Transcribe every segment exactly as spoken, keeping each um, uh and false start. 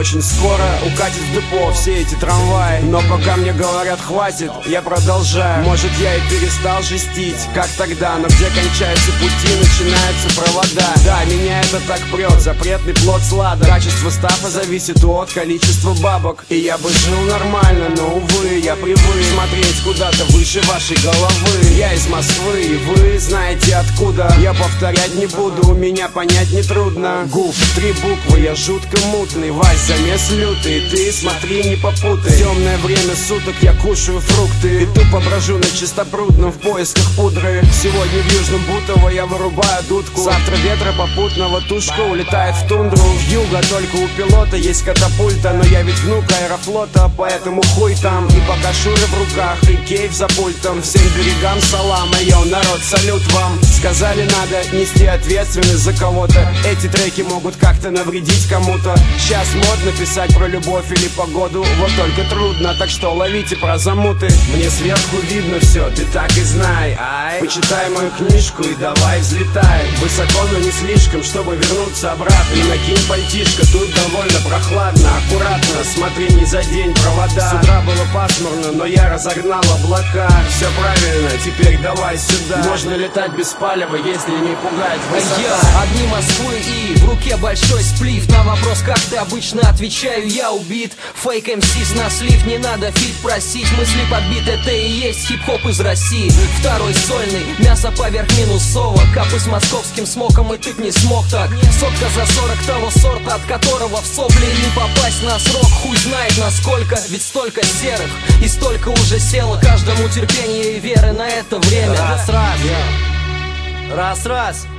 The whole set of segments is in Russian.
очень скоро укатит в депо все эти трамваи. Но пока мне говорят хватит, я продолжаю. Может, я и перестал жестить, как тогда, но где кончаются пути, начинаются провода. Да, меня это так прет, запретный плод сладок. Качество стафа зависит от количества бабок. И я бы жил нормально, но, увы, я привык смотреть куда-то выше вашей головы. Я из Москвы, и вы знаете откуда. Я повторять не буду, у меня понять нетрудно. Гуф, три буквы, я жутко мутный. Вась, замес лютый, ты смотри, не попутай. Темное время суток я кушаю фрукты и тупо брожу на чистопрудном в поисках пудры. Сегодня в Южном Бутово я вырубаю дудку. Завтра ветра попутного тушка улетает в тундру. В юго только у пилота есть катапульта, но я ведь внук аэрофлота, поэтому хуй там. И пока шуры в руках и кейф за пультом, всем берегам салам, йоу, народ, салют вам. Сказали, надо нести ответственность за кого-то. Эти треки могут как-то навредить кому-то. Сейчас модно писать про любовь или погоду, вот только трудно, так что ловите про замуты. Мне сверху видно все, ты так и знай. Ай, почитай мою книжку и давай взлетай. Высоко, но не слишком, чтобы вернуться обратно. И накинь пальтишко, тут довольно прохладно. Аккуратно, смотри, не задень провода. С утра было пасмурно, но я разогнал облака. Все правильно, теперь давай сюда. Можно летать без палева, если не пугает высота. Я одни Москвы и в руке большой сплив. На вопрос, как ты, обычно отвечаю, я убит. Фейк эм сис на слив, не надо фит просить. Мысли подбит, это и есть хип-хоп из России. Второй сольный, мясо поверх минусовок. Капы с московским смоком, и ты б не смог так. Сотка за сорок того сорта, от которого в сопли не попасть на срок. Хуй знает насколько, ведь столько серых и столько уже село. Каждому терпение и веры на это время. Раз-раз, раз-раз,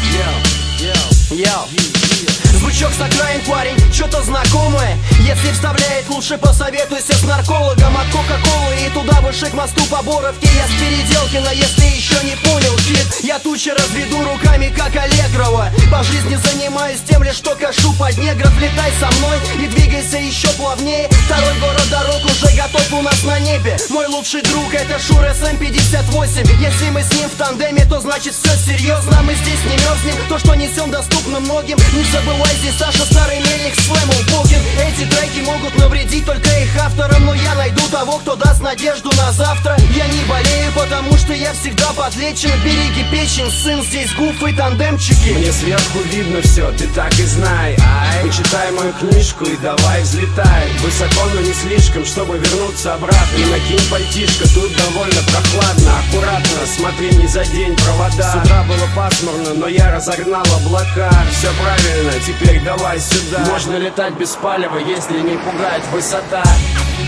йоу. Звучок с окраин, парень, что-то знакомое. Если вставляет, лучше посоветуйся с наркологом. От кока-колы и туда выше к мосту по Боровке. Я с Переделкина, если еще не понял, кид. Я тучи разведу руками, как Аллегрова. По жизни занимаюсь тем лишь, что кашу под негров. Летай со мной и двигайся еще плавнее. Второй город дорог уже готов у нас на небе. Мой лучший друг это Шур эс эм пятьдесят восемь. Если мы с ним в тандеме, то значит все серьезно. Мы здесь не мерзнем, то что несем доступно многим. Не забывай, здесь Саша, старый мельник с Слэмом Бокин. Эти треки могут навредить только их авторам, но я найду того, кто даст надежду на завтра. Я не болею, потому что я всегда подлечен. Береги печень, сын, здесь гуф и тандемчики. Мне сверху видно все, ты так и знай. Ай, почитай мою книжку и давай взлетай. Высоко, но не слишком, чтобы вернуться обратно. И накинь пальтишко, тут довольно прохладно. Аккуратно, смотри, не задень провода. С утра было пасмурно, но я разогнал облака. Все правильно, теперь давай сюда. Можно летать без палева, если не пугает высота.